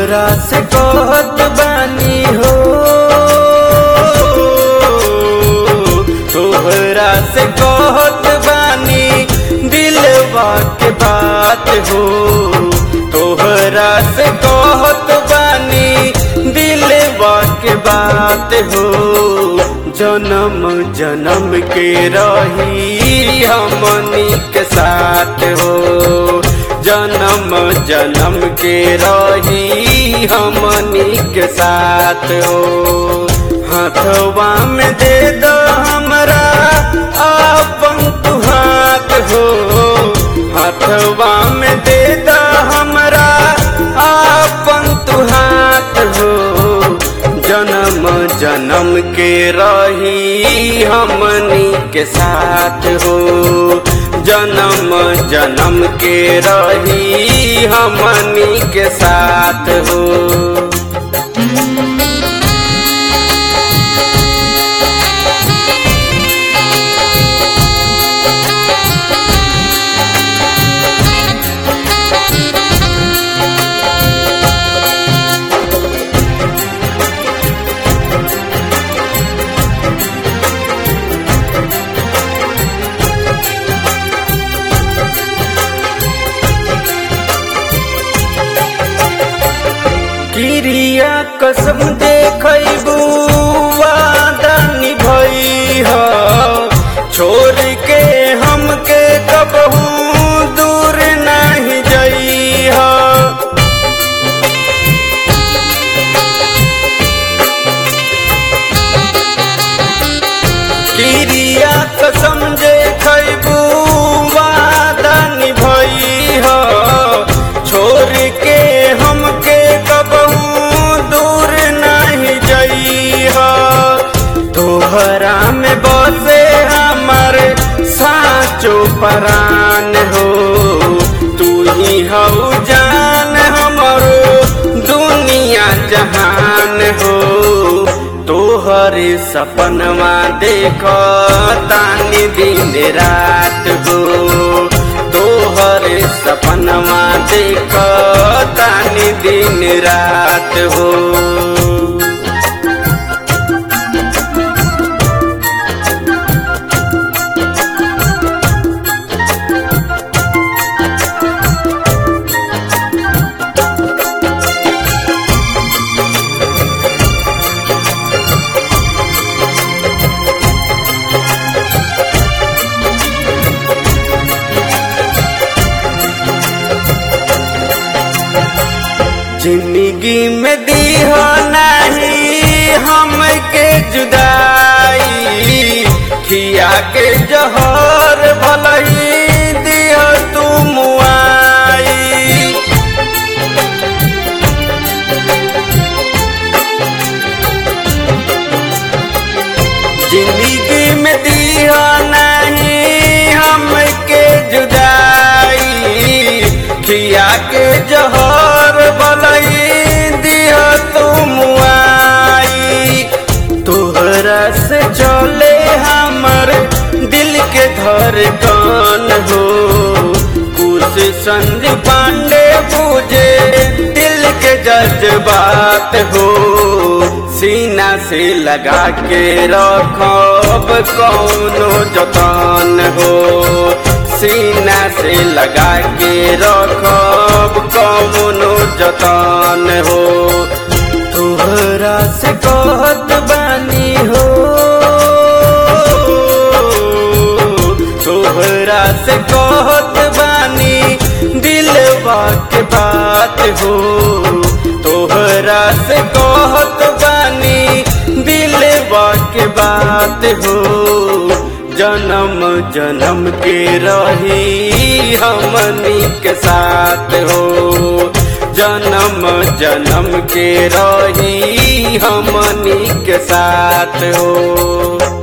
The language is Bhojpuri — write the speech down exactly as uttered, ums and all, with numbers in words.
तोहरा से कहत बानी हो, तोहरा से कहत बानी दिलवा के बात हो, तोहरा से कहत बानी दिलवा के बात हो। जन्म जन्म के रही हमनी के साथ हो, जन्म जन्म के रही हमनी के साथ हो। हाथवा में दे दो हमरा आपन तू हाथ हो, हाथवा में दे दो हमरा आपन तू हाथ हो। जन्म जन्म के रही हमनी के साथ हो, जन्म जन्म के रही हमनी के साथ हो। क्रिया कसम देखबू वादा निभई हो, छोड़ के हमके कबहू दूर नहीं जई हो। क्रिया कसम देखबू वादा निभई हो, छोड़ के हमके तोहरा में बसे हमर साचो परान हो। तू ही हऊ जान हमरो दुनिया जहान हो। तोहरे सपनवा देखो तानी दिन रात हो, तोहरे सपनवा देखो तानी दिन रात हो। जिंदगी में दीहो नहीं हमके जुदाई, खिया के जहर भलही दिहो तू मुआई। जिंदगी में दीहो नहीं हमके जुदाई, खिया के जहर भलही दिया तुम आई। तोहरा से चले हमर दिल के धड़कन हो, कुछ संज पांडे बुझे दिल के जज्बात हो। सीना से लगा के रखब कौनो जतन हो, सीना से लगा के रखब कौनो जतन हो। तोहरा से कहत बानी हो, तोहरा से कहत बानी दिलवा के बात हो, तोहरा से कहत बानी दिलवा के बात हो। जन्म जन्म के रही हमनी के साथ हो, जन्म जन्म के रही हमनी के साथ हो।